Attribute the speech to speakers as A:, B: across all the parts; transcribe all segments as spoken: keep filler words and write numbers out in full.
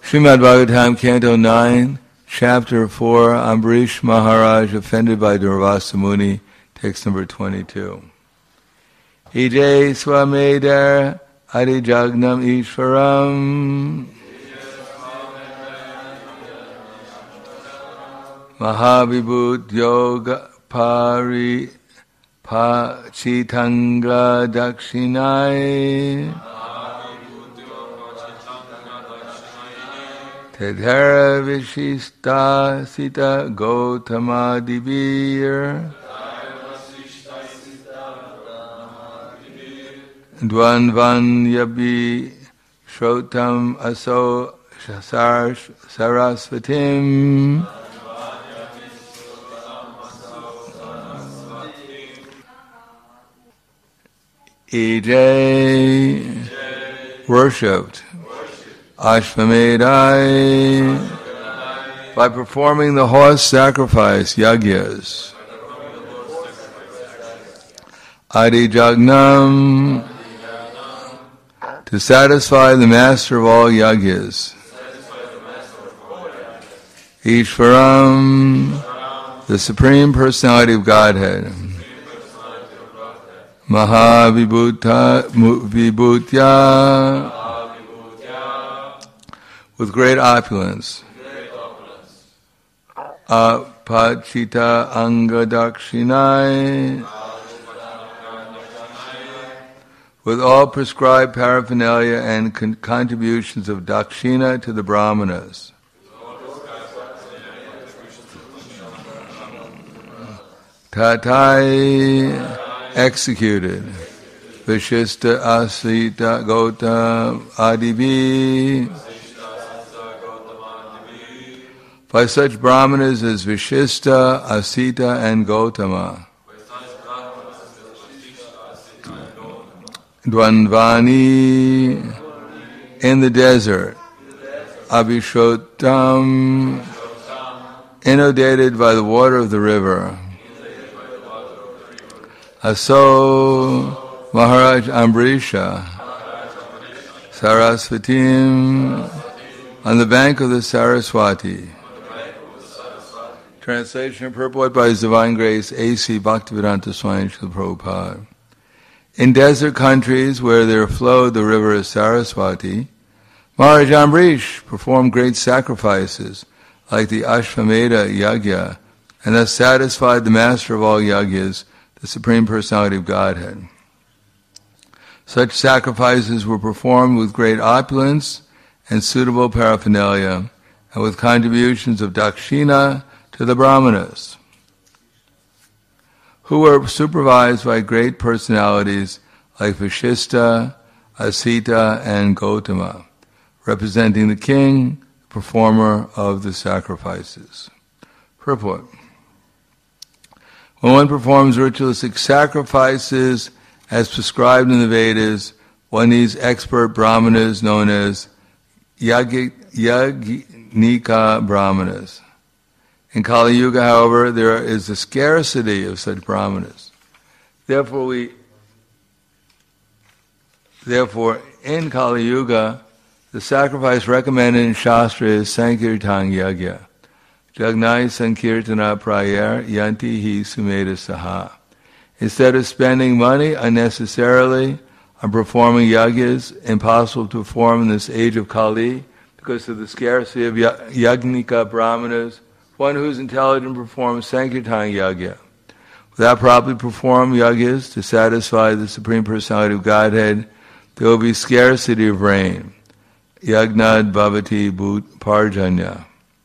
A: Srimad Bhagavatam, Canto nine, Chapter four, Ambarish Maharaj offended by Durvasa Muni, text number twenty-two. Ije Swamedar Adijagnam Ishvaram Mahavibhut Yoga Pari Pachitanga Dakshinai Tedhara Vishista Sita Gautama Divir Dvanvan Yabi Shrotam Aso Sarasvatim Ej worshipped Ashvamedai by performing the horse sacrifice yagyas. Adijagnam to satisfy the master of all yagyas. Ishvaram, the Supreme Personality of Godhead. Mahavibhuta Vibhutya, with great opulence. Apachita Angadakshinai, with all prescribed paraphernalia and con- contributions of dakshina to the brahmanas. Tatai, executed. Vishista Asita Gautam Adivi, by such brahmanas as Vishista, Asita, and Gautama. Dvanvani, in the desert. Abhishotam, inundated by the water of the river. Aso Maharaj Ambarisha, Sarasvatim, on the bank of the Saraswati. Translation and purport by His Divine Grace A C Bhaktivedanta Swami Srila Prabhupada. In desert countries where there flowed the river of Saraswati, Maharaj Ambarish performed great sacrifices like the Ashvamedha Yagya, and thus satisfied the master of all yagyas, the Supreme Personality of Godhead. Such sacrifices were performed with great opulence and suitable paraphernalia, and with contributions of dakshina to the brahmanas, who were supervised by great personalities like Vashishta, Asita, and Gautama, representing the king, performer of the sacrifices. Purport. When one performs ritualistic sacrifices as prescribed in the Vedas, one needs expert brahmanas known as yagi, yagnika brahmanas. In Kali Yuga, however, there is a scarcity of such brahmanas. Therefore, we, therefore, in Kali Yuga, the sacrifice recommended in Shastra is Sankirtan Yagya. Jagnai Sankirtana Prayar Yanti Hi Sumeda Saha. Instead of spending money unnecessarily on performing yagyas, impossible to perform in this age of Kali because of the scarcity of yagnika brahmanas, one who is intelligent performs Sankirtan Yagya. Without properly performed yagyas to satisfy the Supreme Personality of Godhead, there will be scarcity of rain. Yagnad Bhavati Bhut Parjanya.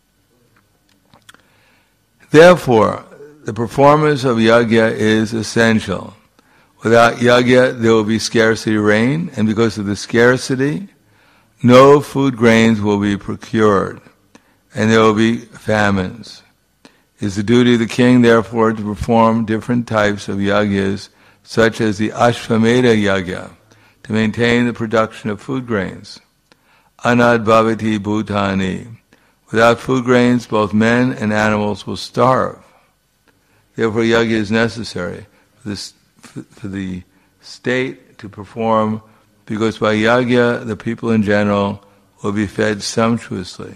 A: Therefore, the performance of yagya is essential. Without yagya, there will be scarcity of rain, and because of the scarcity, no food grains will be procured, and there will be famines. It is the duty of the king, therefore, to perform different types of yagyas, such as the Ashvamedha Yagya, to maintain the production of food grains. Anad Bhavati Bhutani. Without food grains, both men and animals will starve. Therefore, yagya is necessary for, this, for the state to perform, because by yagya, the people in general will be fed sumptuously.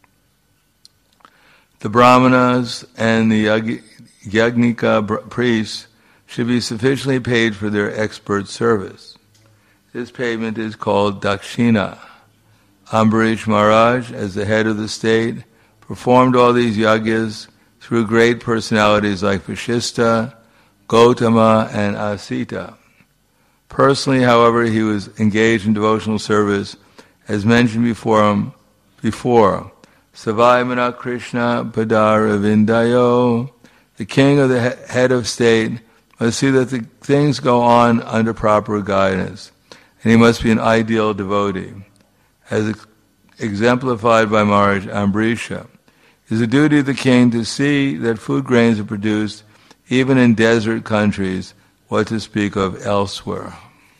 A: The brahmanas and the yajnika priests should be sufficiently paid for their expert service. This payment is called dakshina. Ambarish Maharaj, as the head of the state, performed all these yagyas through great personalities like Vashishta, Gautama, and Asita. Personally, however, he was engaged in devotional service, as mentioned before him, before. Savaimana Krishna Padaravindayo, the king of the he- head of state, must see that the things go on under proper guidance, and he must be an ideal devotee. As ex- exemplified by Maharaj Ambrisha, it is the duty of the king to see that food grains are produced even in desert countries, what to speak of elsewhere.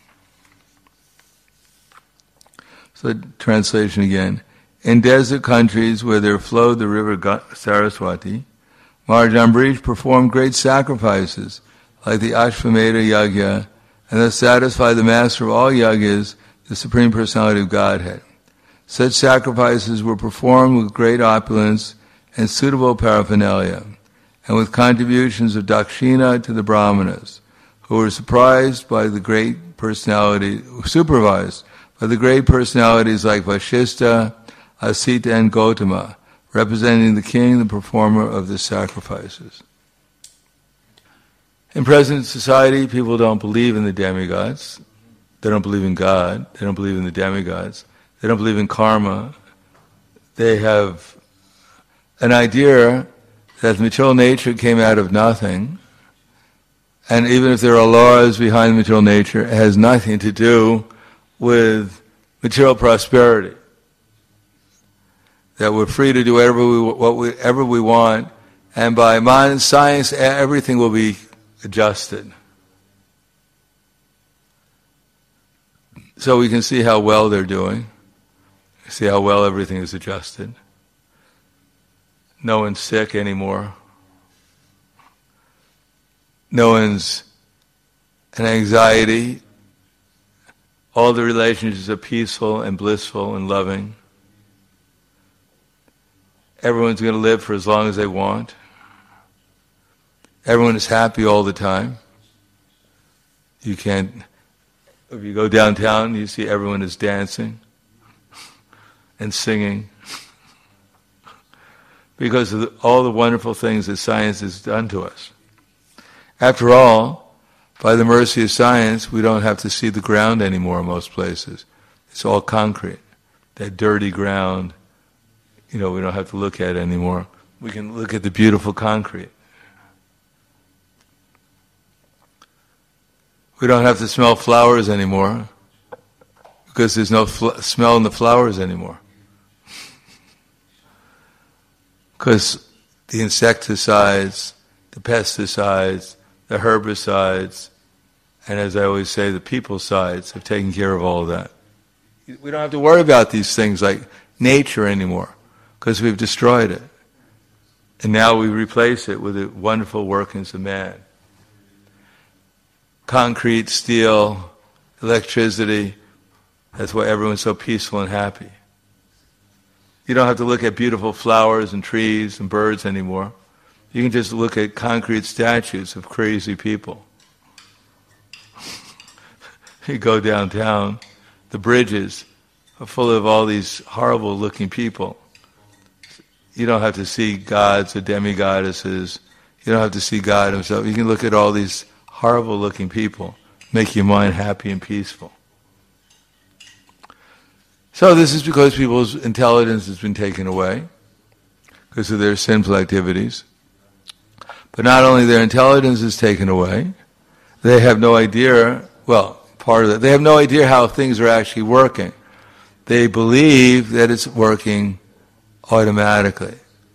A: So translation again. In desert countries where there flowed the river Saraswati, Maharaj Ambarish performed great sacrifices like the Ashvamedha Yagya, and thus satisfied the master of all yagyas, the Supreme Personality of Godhead. Such sacrifices were performed with great opulence and suitable paraphernalia, and with contributions of dakshina to the brahmanas, who were surprised by the great personality, supervised by the great personalities like Vashishta, Asita, and Gautama, representing the king, the performer of the sacrifices. In present society, people don't believe in the demigods. They don't believe in God. They don't believe in the demigods. They don't believe in karma. They have an idea that the material nature came out of nothing, and even if there are laws behind material nature, it has nothing to do with material prosperity. That we're free to do whatever we, whatever we want, and by modern science, everything will be adjusted. So we can see how well they're doing, see how well everything is adjusted. No one's sick anymore. No one's in anxiety. All the relationships are peaceful and blissful and loving. Everyone's going to live for as long as they want. Everyone is happy all the time. You can't, if you go downtown, you see everyone is dancing and singing because of the, all the wonderful things that science has done to us. After all, by the mercy of science, we don't have to see the ground anymore in most places. It's all concrete. That dirty ground, you know, we don't have to look at it anymore. We can look at the beautiful concrete. We don't have to smell flowers anymore because there's no fl- smell in the flowers anymore. Because the insecticides, the pesticides, the herbicides, and as I always say, the people sides have taken care of all of that. We don't have to worry about these things like nature anymore because we've destroyed it. And now we replace it with the wonderful workings of man. Concrete, steel, electricity, that's why everyone's so peaceful and happy. You don't have to look at beautiful flowers and trees and birds anymore. You can just look at concrete statues of crazy people. You go downtown, the bridges are full of all these horrible looking people. You don't have to see gods or demigoddesses. You don't have to see God himself. You can look at all these horrible looking people, make your mind happy and peaceful. So this is because people's intelligence has been taken away because of their sinful activities. But not only their intelligence is taken away, they have no idea, well, part of that, they have no idea how things are actually working. They believe that it's working automatically.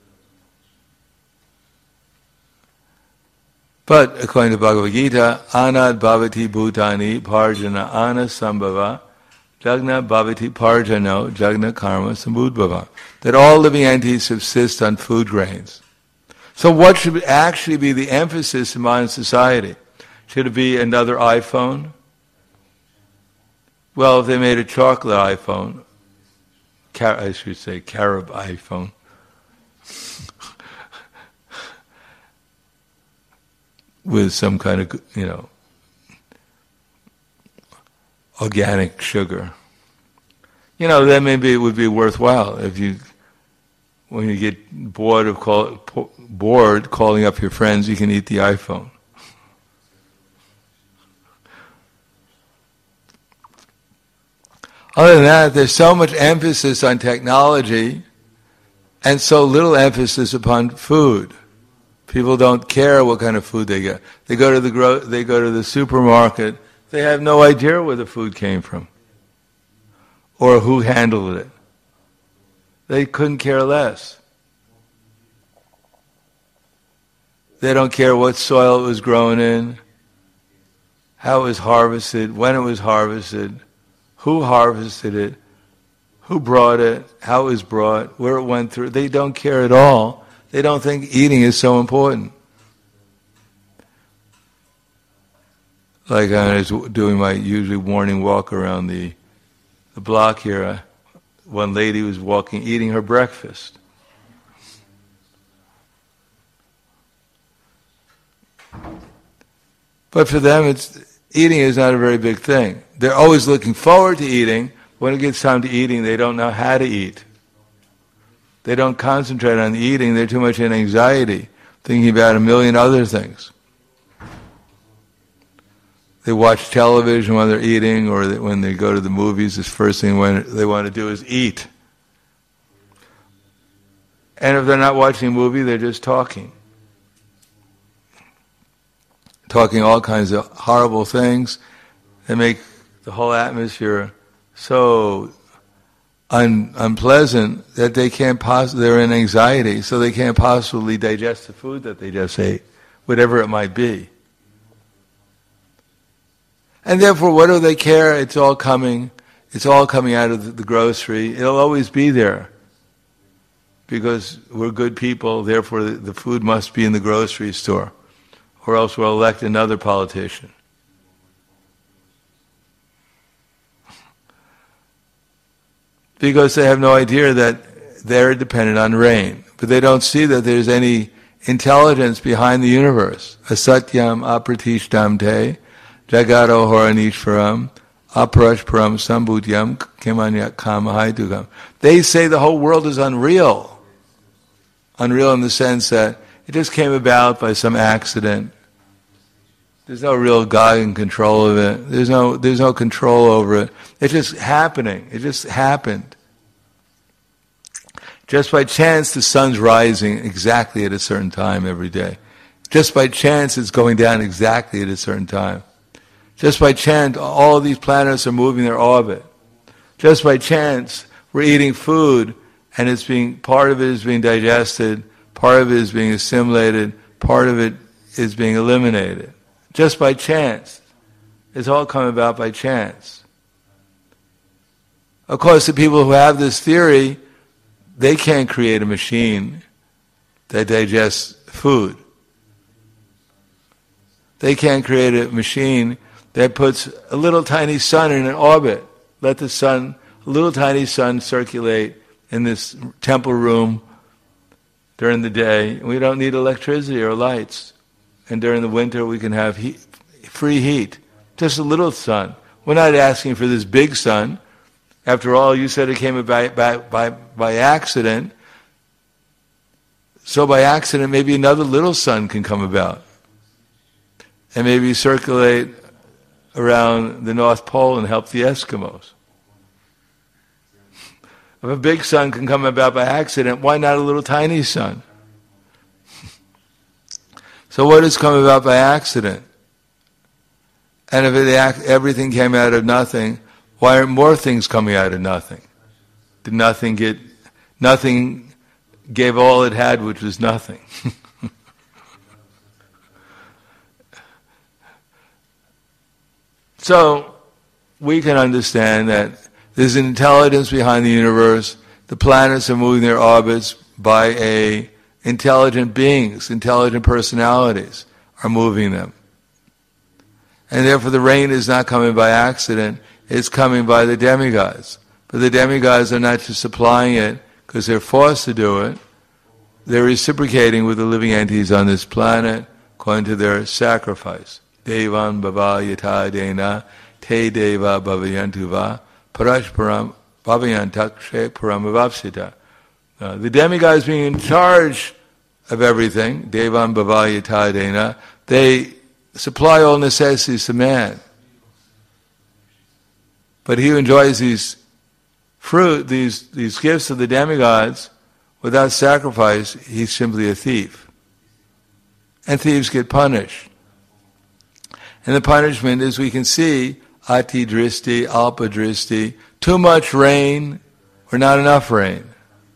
A: But according to Bhagavad Gita, anad bhavati bhutani parjana ana sambhava jagna bhavati parjano jagna karma sambudbhava. That all living entities subsist on food grains. So what should actually be the emphasis in modern society? Should it be another iPhone? Well, if they made a chocolate iPhone, car- I should say Carib iPhone. With some kind of, you know, organic sugar. You know, then maybe it would be worthwhile if you, when you get bored of call, po- bored calling up your friends, you can eat the iPhone. Other than that, there's so much emphasis on technology and so little emphasis upon food. People don't care what kind of food they get. They go to the gro- they go to the supermarket. They have no idea where the food came from or who handled it. They couldn't care less. They don't care what soil it was grown in, how it was harvested, when it was harvested, who harvested it, who brought it, how it was brought, where it went through. They don't care at all. They don't think eating is so important. Like I was doing my usually morning walk around the, the block here, uh, one lady was walking, eating her breakfast. But for them, it's eating is not a very big thing. They're always looking forward to eating. When it gets time to eating, they don't know how to eat. They don't concentrate on eating. They're too much in anxiety, thinking about a million other things. They watch television when they're eating, or they, when they go to the movies, the first thing when they want to do is eat. And if they're not watching a movie, they're just talking. Talking all kinds of horrible things that make the whole atmosphere so un, unpleasant that they can't possibly, they're in anxiety, so they can't possibly digest the food that they just ate, whatever it might be. And therefore, what do they care? It's all coming, it's all coming out of the, the grocery. It'll always be there. Because we're good people, therefore the, the food must be in the grocery store. Or else we'll elect another politician. Because they have no idea that they're dependent on rain. But they don't see that there's any intelligence behind the universe. Asatyam apratishtam te, jagato horanishvaram, aparashparam sambhutyam kimanyak kamahaidugam. They say the whole world is unreal. Unreal in the sense that it just came about by some accident. There's no real God in control of it. There's no there's no control over it. It's just happening. It just happened. Just by chance, the sun's rising exactly at a certain time every day. Just by chance, it's going down exactly at a certain time. Just by chance, all of these planets are moving their orbit. Just by chance, we're eating food, and it's being part of it is being digested, part of it is being assimilated, part of it is being eliminated. Just by chance. It's all come about by chance. Of course, the people who have this theory, they can't create a machine that digests food. They can't create a machine that puts a little tiny sun in an orbit. Let the sun, a little tiny sun circulate in this temple room during the day. We don't need electricity or lights. And during the winter we can have heat, free heat. Just a little sun. We're not asking for this big sun. After all, you said it came about by, by, by accident. So by accident, maybe another little sun can come about. And maybe circulate around the North Pole and help the Eskimos. If a big sun can come about by accident, why not a little tiny sun? So what has come about by accident? And if it, everything came out of nothing, why aren't more things coming out of nothing? Did nothing get, nothing gave all it had, which was nothing. So we can understand that there's an intelligence behind the universe. The planets are moving their orbits by a intelligent beings, intelligent personalities are moving them. And therefore the rain is not coming by accident, it's coming by the demigods. But the demigods are not just supplying it because they're forced to do it. They're reciprocating with the living entities on this planet according to their sacrifice. Devan bhava yata dena te deva bhavayantu va parashparam bhavayantakshe paramavapsita. Uh, the demigods being in charge of everything, Devan bhava yata dena, they supply all necessities to man. But he who enjoys these fruit, these, these gifts of the demigods, without sacrifice, he's simply a thief. And thieves get punished. And the punishment, as we can see, ati dristi, alpa dristi, too much rain or not enough rain.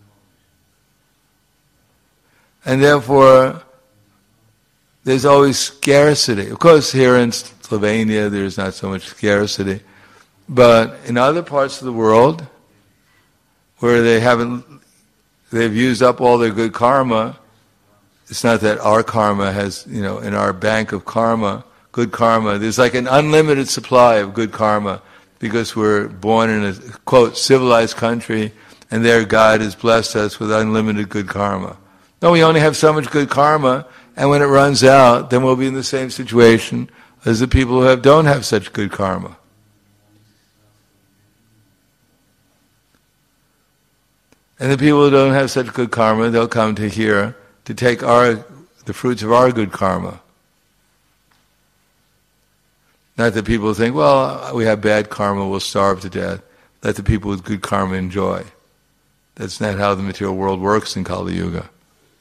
A: And therefore, there's always scarcity. Of course, here in Slovenia, there's not so much scarcity. But in other parts of the world, where they haven't, they've used up all their good karma, it's not that our karma has, you know, in our bank of karma, good karma, there's like an unlimited supply of good karma because we're born in a, quote, civilized country and their God has blessed us with unlimited good karma. No, we only have so much good karma, and when it runs out, then we'll be in the same situation as the people who have don't have such good karma. And the people who don't have such good karma, they'll come to here to take our the fruits of our good karma. Not that people think, well, we have bad karma, we'll starve to death. Let the people with good karma enjoy. That's not how the material world works in Kali Yuga.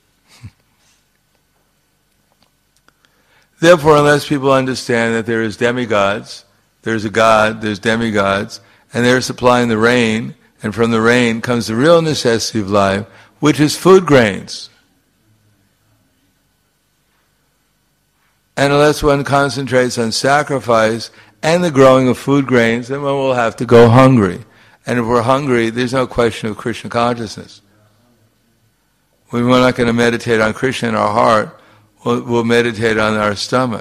A: Therefore, unless people understand that there is demigods, there's a God, there's demigods, and they're supplying the rain, and from the rain comes the real necessity of life, which is food grains. And unless one concentrates on sacrifice and the growing of food grains, then one will have to go hungry. And if we're hungry, there's no question of Krishna consciousness. When we're not going to meditate on Krishna in our heart, we'll, we'll meditate on our stomach.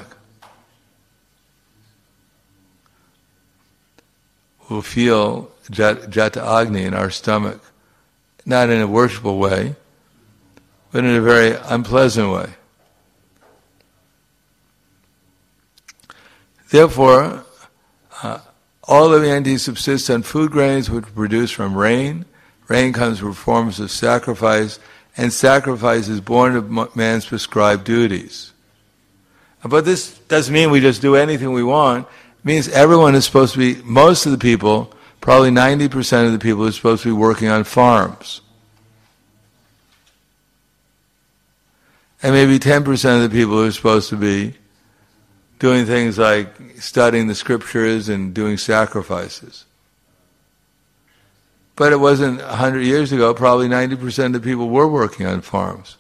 A: We'll feel Jat, Jata Agni in our stomach, not in a worshipful way, but in a very unpleasant way. Therefore, uh, all living entities subsist on food grains which are produced from rain. Rain comes from forms of sacrifice, and sacrifice is born of man's prescribed duties. But this doesn't mean we just do anything we want. It means everyone is supposed to be, most of the people, probably ninety percent of the people are supposed to be working on farms. And maybe ten percent of the people are supposed to be doing things like studying the scriptures and doing sacrifices. But it wasn't a hundred years ago, probably ninety percent of the people were working on farms.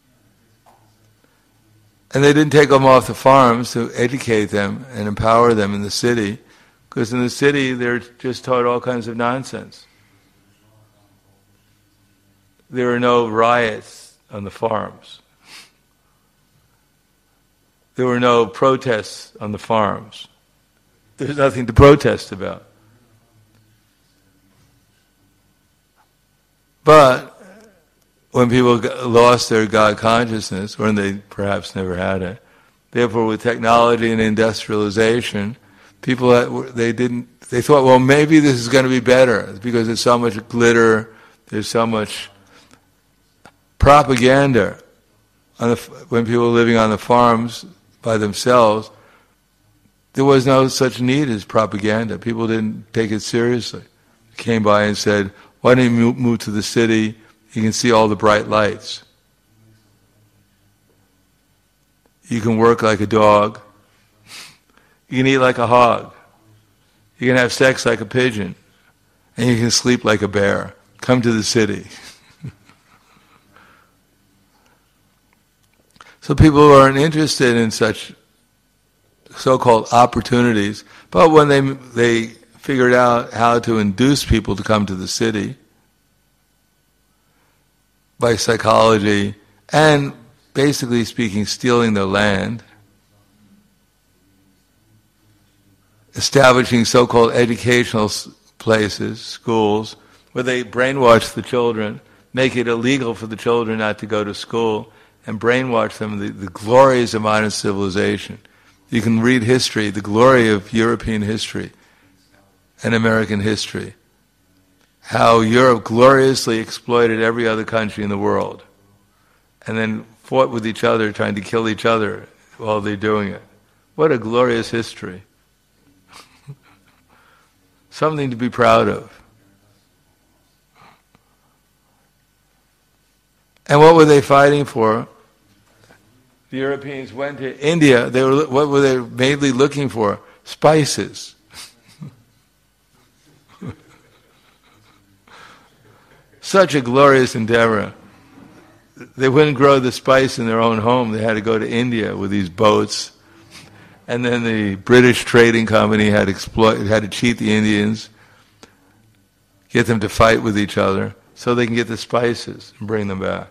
A: And they didn't take them off the farms to educate them and empower them in the city, because in the city they're just taught all kinds of nonsense. There are no riots on the farms. There were no protests on the farms. There's nothing to protest about. But when people lost their God consciousness, or they perhaps never had it, therefore with technology and industrialization, people they didn't they thought, well, maybe this is going to be better because there's so much glitter, there's so much propaganda. On the, when people were living on the farms by themselves, there was no such need as propaganda. People didn't take it seriously. They came by and said, why don't you move to the city? You can see all the bright lights. You can work like a dog. You can eat like a hog. You can have sex like a pigeon. And you can sleep like a bear. Come to the city. So people aren't interested in such so-called opportunities. But when they they figured out how to induce people to come to the city by psychology and, basically speaking, stealing their land, establishing so-called educational places, schools, where they brainwash the children, make it illegal for the children not to go to school, and brainwash them the, the glories of modern civilization. You can read history, the glory of European history and American history. How Europe gloriously exploited every other country in the world, and then fought with each other, trying to kill each other while they're doing it. What a glorious history. Something to be proud of. And what were they fighting for? The Europeans went to India. They were, what were they mainly looking for? Spices. Such a glorious endeavor. They wouldn't grow the spice in their own home. They had to go to India with these boats. And then the British trading company had, exploit, had to cheat the Indians, get them to fight with each other, so they can get the spices and bring them back.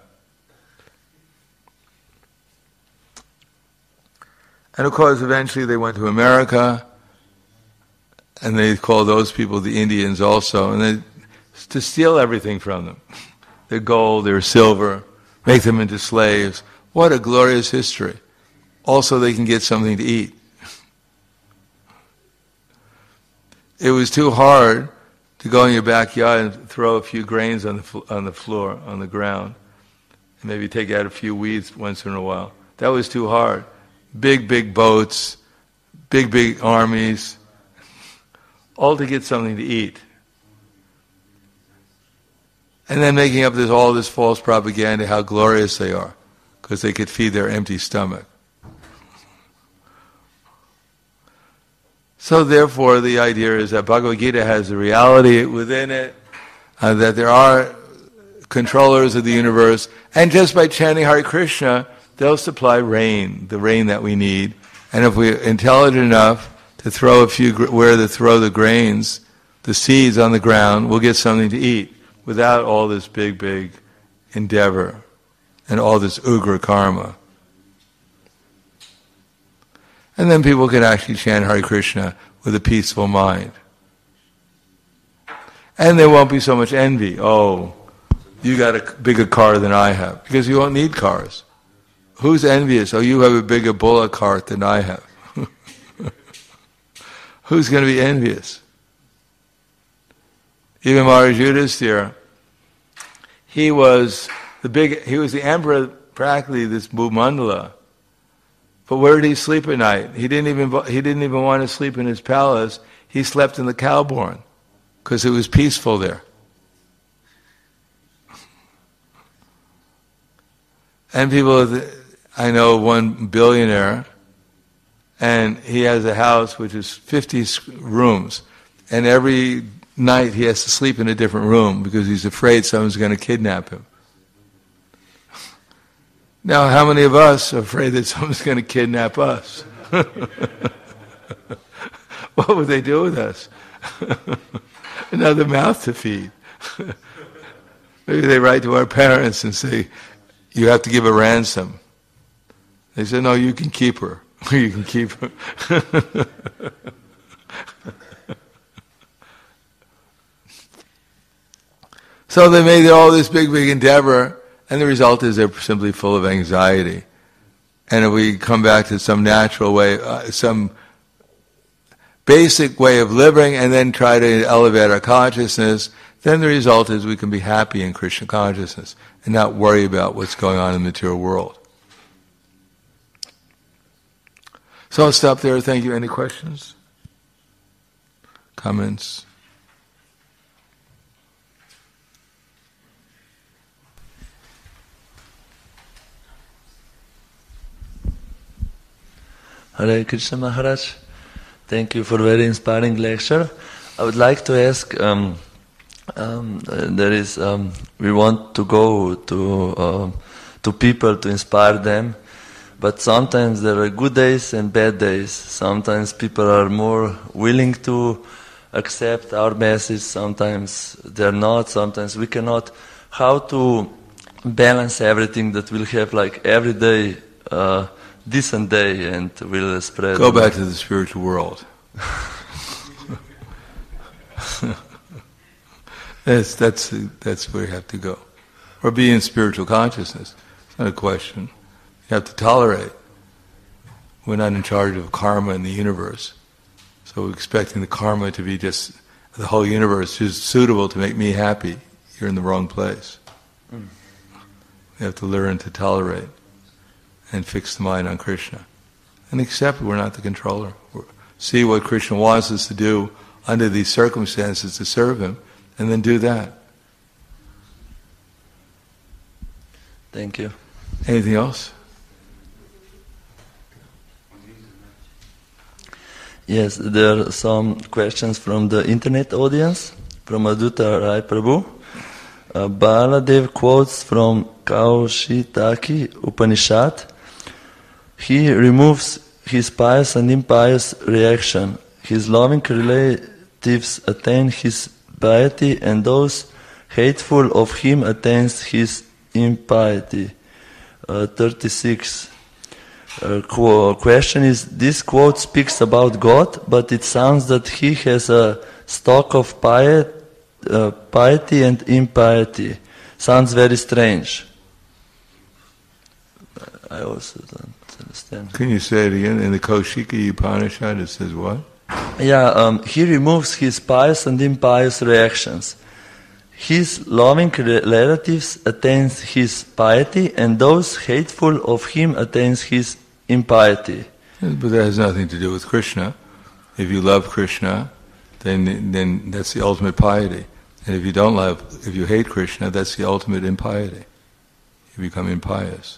A: And of course, eventually they went to America, and they called those people the Indians also, and they, to steal everything from them. Their gold, their silver, make them into slaves. What a glorious history. Also, they can get something to eat. It was too hard to go in your backyard and throw a few grains on the fl- on the floor, on the ground, and maybe take out a few weeds once in a while. That was too hard. Big, big boats, big, big armies, all to get something to eat. And then making up this all this false propaganda how glorious they are, because they could feed their empty stomach. So therefore, the idea is that Bhagavad Gita has the reality within it, uh, that there are controllers of the universe, and just by chanting Hare Krishna, they'll supply rain, the rain that we need. And if we're intelligent enough to throw a few, where to throw the grains, the seeds on the ground, we'll get something to eat without all this big, big endeavor and all this ugra karma. And then people can actually chant Hare Krishna with a peaceful mind. And there won't be so much envy. Oh, you got a bigger car than I have. Because you won't need cars. Who's envious? Oh, you have a bigger bullock cart than I have. Who's going to be envious? Even Maharaj Yudhisthira, he was the big, he was the emperor, practically this Bhumandala. But where did he sleep at night? He didn't even he didn't even want to sleep in his palace. He slept in the cow barn because it was peaceful there. And people, I know one billionaire, and he has a house which is fifty rooms, and every night he has to sleep in a different room because he's afraid someone's going to kidnap him. Now, how many of us are afraid that someone's going to kidnap us? What would they do with us? Another mouth to feed. Maybe they write to our parents and say, you have to give a ransom. They say, no, you can keep her. You can keep her. So they made all this big, big endeavor, and the result is they're simply full of anxiety. And if we come back to some natural way, uh, some basic way of living, and then try to elevate our consciousness, then the result is we can be happy in Krishna consciousness and not worry about what's going on in the material world. So I'll stop there. Thank you. Any questions? Comments?
B: Hare Krishna Maharaj, thank you for a very inspiring lecture. I would like to ask, um, um, there is, um, we want to go to uh, to people to inspire them, but sometimes there are good days and bad days. Sometimes people are more willing to accept our message, sometimes they're not, sometimes we cannot. How to balance everything that we'll have like every day, uh, decent day, and will spread.
A: Go back to the spiritual world. That's, that's, that's where you have to go. Or be in spiritual consciousness. It's not a question. You have to tolerate. We're not in charge of karma in the universe. So we're expecting the karma to be just, the whole universe is suitable to make me happy. You're in the wrong place. Mm. We have to learn to tolerate and fix the mind on Krishna. And accept we're not the controller. We're, see what Krishna wants us to do under these circumstances to serve Him, and then do that.
B: Thank you.
A: Anything else?
B: Yes, there are some questions from the internet audience, from Adutta Rai Prabhu. Uh, Baladev quotes from Kaushitaki Upanishad. He removes his pious and impious reaction. His loving relatives attain his piety, and those hateful of him attains his impiety. Uh, thirty-six. Uh, qu- question is, this quote speaks about God, but it sounds that he has a stock of piety, uh, piety and impiety. Sounds very strange. I also don't understand.
A: Can you say it again? In the Kaushiki Upanishad it says what?
B: Yeah, um, he removes his pious and impious reactions. His loving relatives attains his piety, and those hateful of him attains his impiety.
A: But that has nothing to do with Krishna. If you love Krishna, then then that's the ultimate piety. And if you don't love, if you hate Krishna, that's the ultimate impiety. You become impious.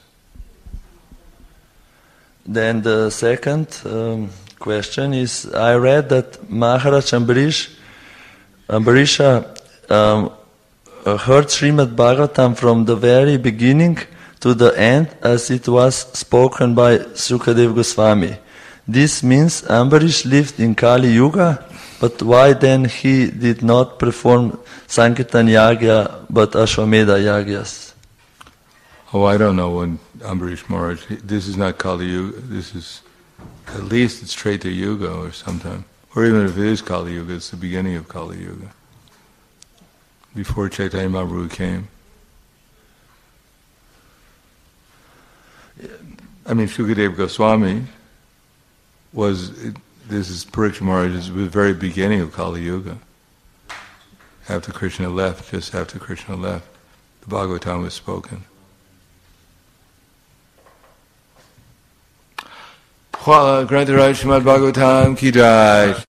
B: Then the second um, question is, I read that Maharaj Ambarish, Ambarisha um, Uh, heard Srimad Bhagavatam from the very beginning to the end as it was spoken by Sukadeva Goswami. This means Ambarish lived in Kali Yuga, but why then he did not perform Sankirtan Yagya but Ashwamedha Yagyas?
A: Oh, I don't know when Ambarish Maharaj, this is not Kali Yuga, this is, at least it's Treta Yuga or sometime. Or even if it is Kali Yuga, it's the beginning of Kali Yuga. Before Chaitanya Mahaprabhu came. I mean, Sukadeva Goswami was, this is Parikshit Maharaj, is the very beginning of Kali Yuga. After Krishna left, just after Krishna left, the Bhagavatam was spoken. Grantaraj Srimad Bhagavatam ki jai.